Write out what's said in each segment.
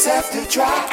yourself to try.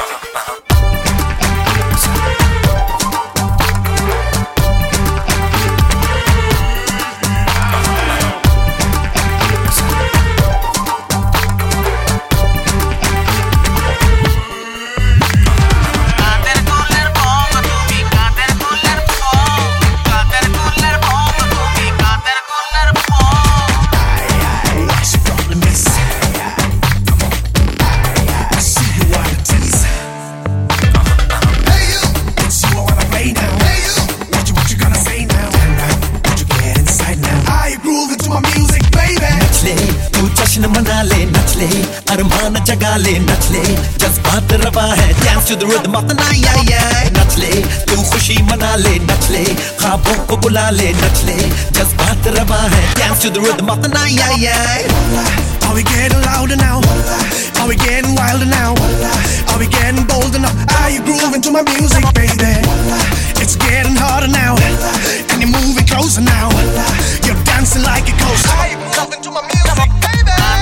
मना ले नच ले अरमान जगा ले नच ले जज्बात रवा है dance to the rhythm of the night नच ले तू खुशी मना ले नच ले ख्वाबों को बुला ले नच ले जज्बात रवा है dance to the rhythm of the night Are we getting louder now? Are we getting wilder now? Are we getting bolder now? Are you grooving to my music, baby? It's getting harder now, and you're moving closer now. You're dancing like a ghost. Are you grooving to my music, baby?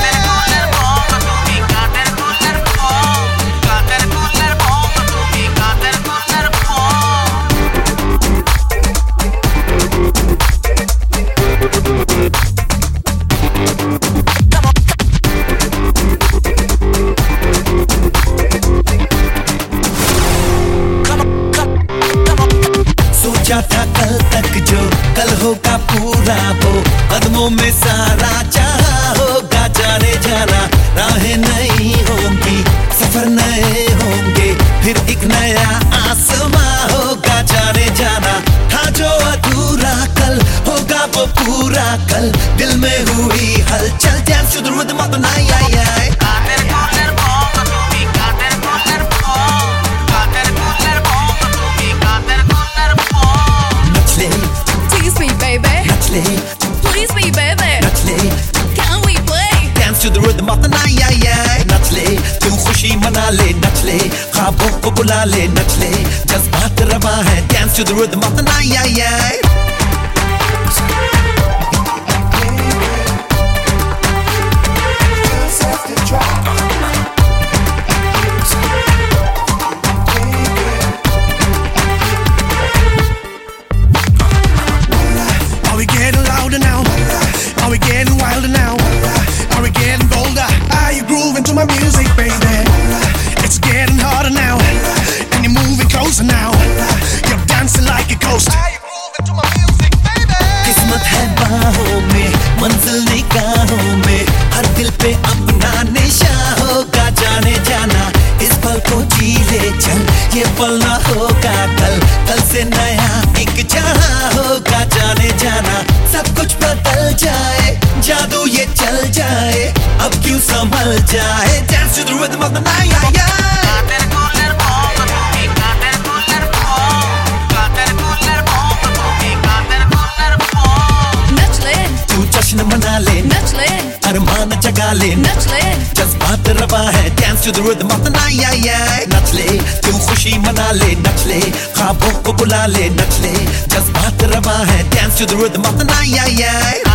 था कल तक जो कल होगा पूरा वो कदमों में सारा चाहा होगा जाने जाना राहें नई होंगी सफर नए होंगे फिर एक नया आसमां होगा जाने जाना था जो अधूरा कल होगा वो पूरा कल दिल में हुई हलचल dance to the rhythm of the night Please me, baby. Can we play? Dance to the rhythm of the night. नच ले, तू खुशी मना ले, नच ले, ख्वाबों को बुला ले, नच ले, जज्बात रवा है. Dance to the rhythm of the night. Are we getting louder now? Are we getting wilder now? Are we getting bolder? Are you grooving to my music, baby? It's getting harder now, and you're moving closer now. You're dancing like a ghost. Are you grooving to my music, baby? किस्मत है बाहों में, मंजिल निगाहों में, हर दिल पे अपना निशान होगा जाने जाना. इस पल को जी ले चल, ये पल ना होगा कल, कल से नया एक जहां होगा जाने जाना. सब कुछ बदल जाए, जादू ये चल जाए, अब क्यों संभल जाए. Dance to the rhythm of the night. मना ले नच ले अरमान जगा ले नच ले जज्बात रवा है dance to the rhythm of the night नच ले तू खुशी मना ले नच ले ख्वाबों को बुला ले नच ले जज्बात रवा है dance to the rhythm of the night